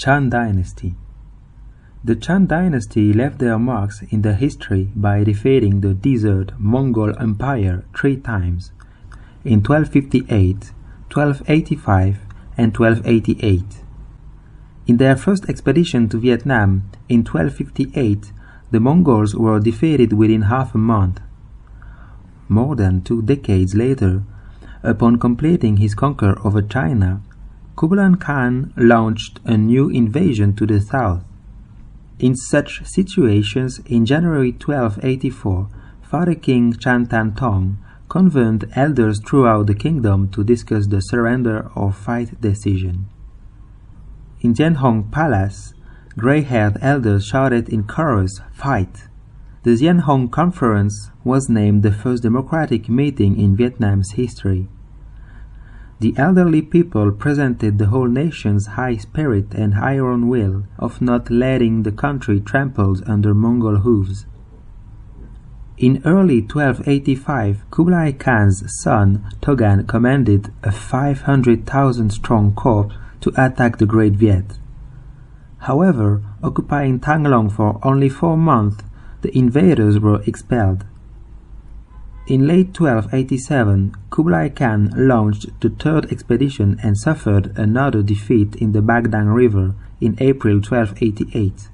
Chan Dynasty. The Chan Dynasty left their marks in the history by defeating the desert Mongol Empire 3 times, in 1258, 1285, and 1288. In their first expedition to Vietnam in 1258, the Mongols were defeated within half a month. More than 2 decades later, upon completing his conquer over China, Kublai Khan launched a new invasion to the south. In such situations, in January 1284, Father King Chan Tan Tong convened elders throughout the kingdom to discuss the surrender or fight decision. In Jianhong Palace, gray-haired elders shouted in chorus, "Fight!" The Jianhong Conference was named the first democratic meeting in Vietnam's history. The elderly people presented the whole nation's high spirit and iron will of not letting the country trampled under Mongol hooves. In early 1285, Kublai Khan's son Togan commanded a 500,000-strong corps to attack the Great Viet. However, occupying Thang Long for only 4 months, the invaders were expelled. In late 1287, Kublai Khan launched the 3rd expedition and suffered another defeat in the Bagdang River in April 1288.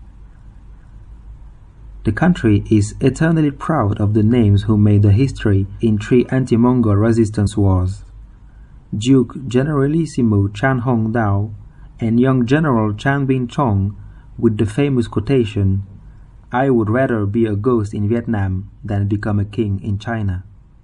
The country is eternally proud of the names who made the history in 3 anti-Mongol resistance wars: Duke Generalissimo Chan Hong Dao and young General Chan Bin Chong, with the famous quotation, "I would rather be a ghost in Vietnam than become a king in China."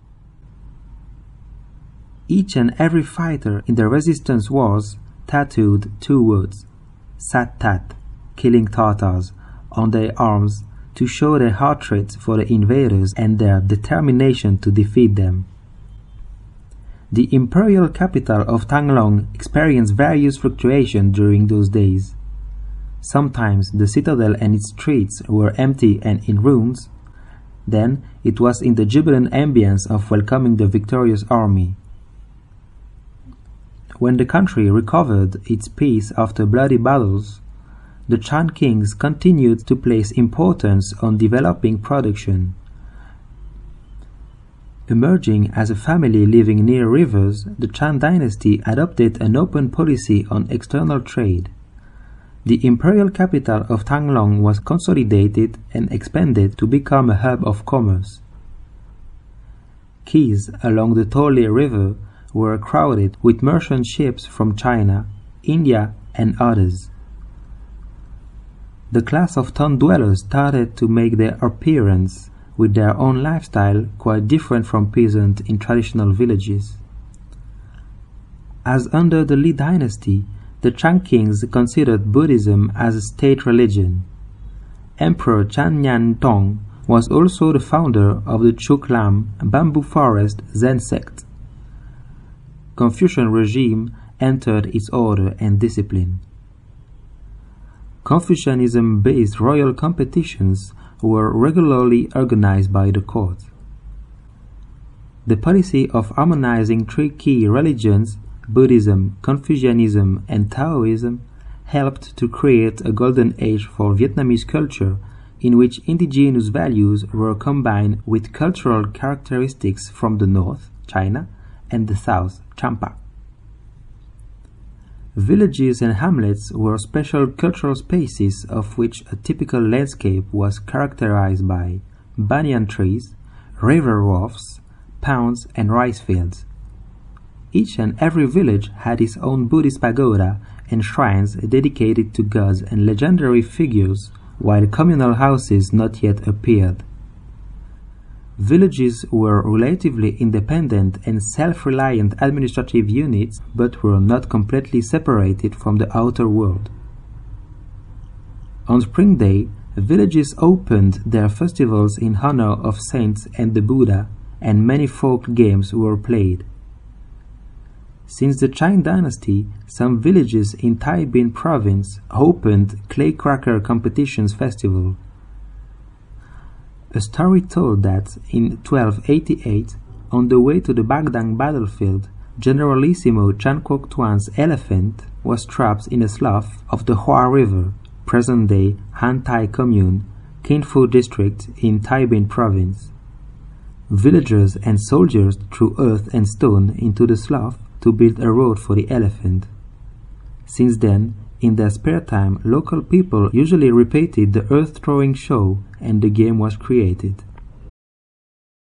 Each and every fighter in the resistance wars tattooed 2 words, "Sat Tat," killing Tatars, on their arms to show their hatred for the invaders and their determination to defeat them. The imperial capital of Thang Long experienced various fluctuations during those days. Sometimes the citadel and its streets were empty and in ruins. Then it was in the jubilant ambience of welcoming the victorious army. When the country recovered its peace after bloody battles, the Chan kings continued to place importance on developing production. Emerging as a family living near rivers, the Chan dynasty adopted an open policy on external trade. The imperial capital of Thang Long was consolidated and expanded to become a hub of commerce. Quays along the Tole River were crowded with merchant ships from China, India, and others. The class of town dwellers started to make their appearance, with their own lifestyle quite different from peasants in traditional villages. As under the Li dynasty, the Chan kings considered Buddhism as a state religion. Emperor Chan Nhan Tong was also the founder of the Chuk Lam bamboo forest Zen sect. Confucian regime entered its order and discipline. Confucianism-based royal competitions were regularly organized by the court. The policy of harmonizing 3 key religions, Buddhism, Confucianism, and Taoism, helped to create a golden age for Vietnamese culture in which indigenous values were combined with cultural characteristics from the north, China, and the south, Champa. Villages and hamlets were special cultural spaces of which a typical landscape was characterized by banyan trees, river wharfs, ponds, and rice fields. Each and every village had its own Buddhist pagoda and shrines dedicated to gods and legendary figures, while communal houses not yet appeared. Villages were relatively independent and self-reliant administrative units, but were not completely separated from the outer world. On Spring Day, villages opened their festivals in honor of saints and the Buddha, and many folk games were played. Since the Chan dynasty, some villages in Tai Binh province opened clay cracker competitions festival. A story told that in 1288, on the way to the Bagdang battlefield, Generalissimo Chan Quoc Tuan's elephant, was trapped in a slough of the Hua River, present-day Han Tai Commune, Kin Fu District in Taibin Province. Villagers and soldiers threw earth and stone into the slough to build a road for the elephant. Since then, in their spare time, local people usually repeated the earth-throwing show and the game was created.